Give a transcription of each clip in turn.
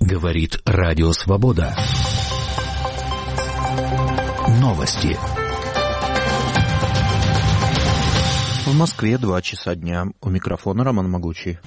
Говорит Радио Свобода. Новости. В Москве 2 часа дня. У микрофона Роман Могучий.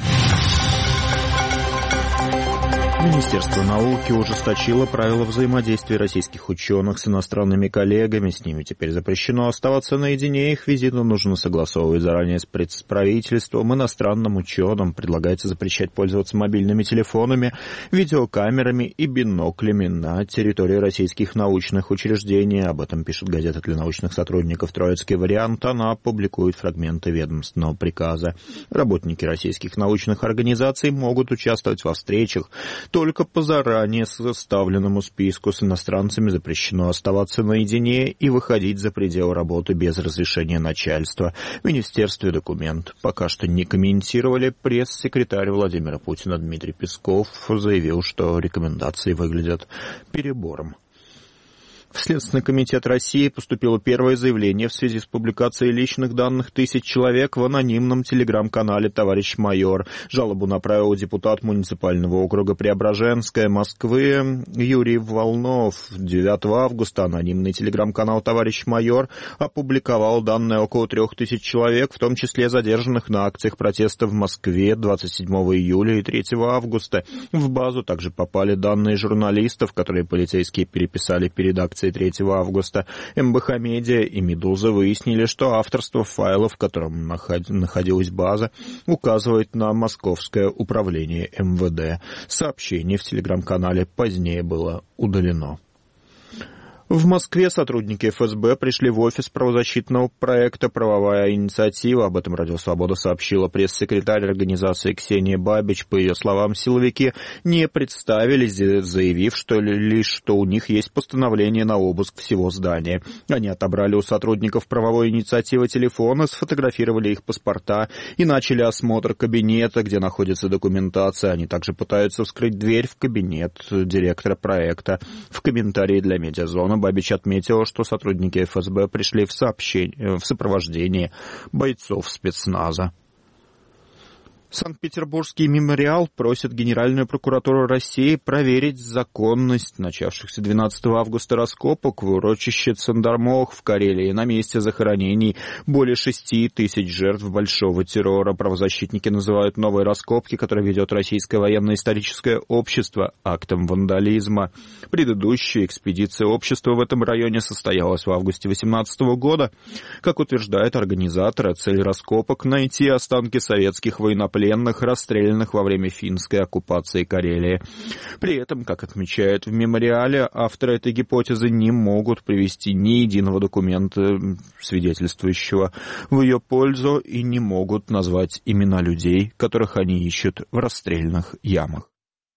Министерство науки ужесточило правила взаимодействия российских ученых с иностранными коллегами. С ними теперь запрещено оставаться наедине. Их визиты нужно согласовывать заранее с правительством. Иностранным ученым предлагается запрещать пользоваться мобильными телефонами, видеокамерами и биноклями на территории российских научных учреждений. Об этом пишет газета для научных сотрудников «Троицкий вариант». Она публикует фрагменты ведомственного приказа. Работники российских научных организаций могут участвовать во встречах только по заранее составленному списку. С иностранцами запрещено оставаться наедине и выходить за пределы работы без разрешения начальства. В министерстве документ пока что не комментировали. Пресс-секретарь Владимира Путина Дмитрий Песков заявил, что рекомендации выглядят перебором. В Следственный комитет России поступило первое заявление в связи с публикацией личных данных тысяч человек в анонимном телеграм-канале «Товарищ майор». Жалобу направил депутат муниципального округа Преображенская Москвы Юрий Волнов. 9 августа анонимный телеграм-канал «Товарищ майор» опубликовал данные около 3000 человек, в том числе задержанных на акциях протеста в Москве 27 июля и 3 августа. В базу также попали данные журналистов, которые полицейские переписали перед акцией 3 августа. МБХ Медиа и Медуза выяснили, что авторство файлов, в котором находилась база, указывает на Московское управление МВД. Сообщение в телеграм-канале позднее было удалено. В Москве сотрудники ФСБ пришли в офис правозащитного проекта «Правовая инициатива». Об этом Радио Свобода сообщила пресс-секретарь организации Ксения Бабич. По ее словам, силовики не представились, заявив, что у них есть постановление на обыск всего здания. Они отобрали у сотрудников правовой инициативы телефоны, сфотографировали их паспорта и начали осмотр кабинета, где находится документация. Они также пытаются вскрыть дверь в кабинет директора проекта. В комментарии для Медиазона Бабич отметила, что сотрудники ФСБ пришли в сопровождении бойцов спецназа. Санкт-Петербургский мемориал просит Генеральную прокуратуру России проверить законность начавшихся 12 августа раскопок в урочище Цандармох в Карелии. На месте захоронений более 6000 жертв большого террора. Правозащитники называют новые раскопки, которые ведет Российское военно-историческое общество, актом вандализма. Предыдущая экспедиция общества в этом районе состоялась в августе 2018 года. Как утверждают организаторы, цель раскопок — найти останки советских военнопленных, расстрелянных во время финской оккупации Карелии. При этом, как отмечают в мемориале, авторы этой гипотезы не могут привести ни единого документа, свидетельствующего в ее пользу, и не могут назвать имена людей, которых они ищут в расстрельных ямах.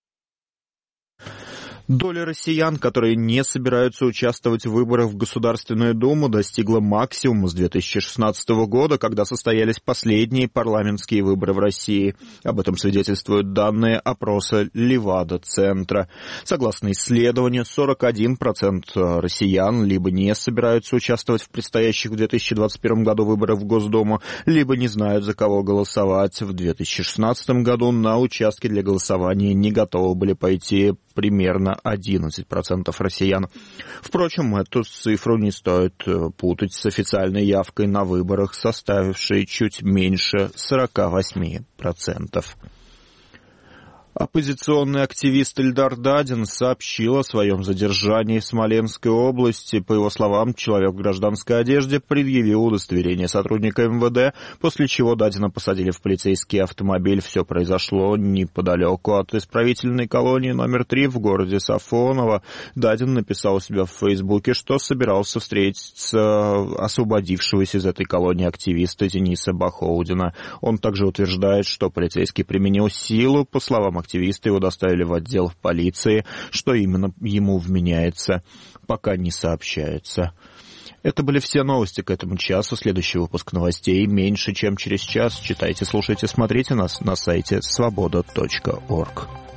Доля россиян, которые не собираются участвовать в выборах в Государственную Думу, достигла максимума с 2016 года, когда состоялись последние парламентские выборы в России. Об этом свидетельствуют данные опроса Левада-центра. Согласно исследованию, 41% россиян либо не собираются участвовать в предстоящих в 2021 году выборах в Госдуму, либо не знают, за кого голосовать. В 2016 году на участки для голосования не готовы были пойти примерно 11% россиян. Впрочем, эту цифру не стоит путать с официальной явкой на выборах, составившей чуть меньше 48%. Оппозиционный активист Эльдар Дадин сообщил о своем задержании в Смоленской области. По его словам, человек в гражданской одежде предъявил удостоверение сотрудника МВД, после чего Дадина посадили в полицейский автомобиль. Все произошло неподалеку от исправительной колонии номер 3 в городе Сафоново. Дадин написал у себя в Фейсбуке, что собирался встретиться освободившегося из этой колонии активиста Дениса Бахоудина. Он также утверждает, что полицейский применил силу. По словам активисты, его доставили в отдел полиции. Что именно ему вменяется, пока не сообщается. Это были все новости к этому часу. Следующий выпуск новостей меньше, чем через час. Читайте, слушайте, смотрите нас на сайте svoboda.org.